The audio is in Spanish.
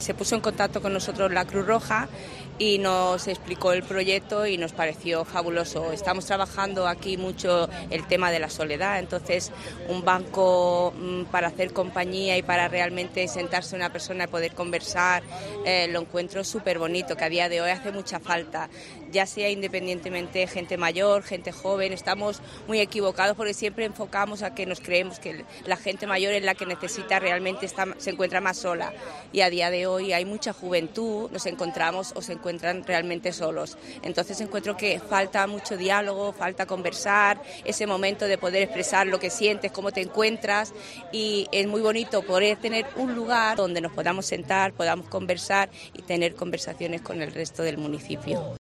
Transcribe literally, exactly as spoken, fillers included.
se puso en contacto con nosotros la Cruz Roja y nos explicó el proyecto y nos pareció fabuloso. Estamos trabajando aquí mucho el tema de la soledad, entonces un banco mmm, para hacer compañía y para realmente sentarse una persona y poder conversar, eh, lo encuentro súper bonito, que a día de hoy hace mucha falta, ya sea independientemente gente mayor, gente joven. Estamos muy equivocados porque siempre enfocamos a que nos creemos que la gente mayor es la que necesita, realmente está, se encuentra más sola, y a día de hoy hay mucha juventud, nos encontramos o se encuentran realmente solos. Entonces encuentro que falta mucho diálogo, falta conversar, ese momento de poder expresar lo que sientes, cómo te encuentras, y es muy bonito poder tener un lugar donde nos podamos sentar, podamos conversar y tener conversaciones con el resto del municipio.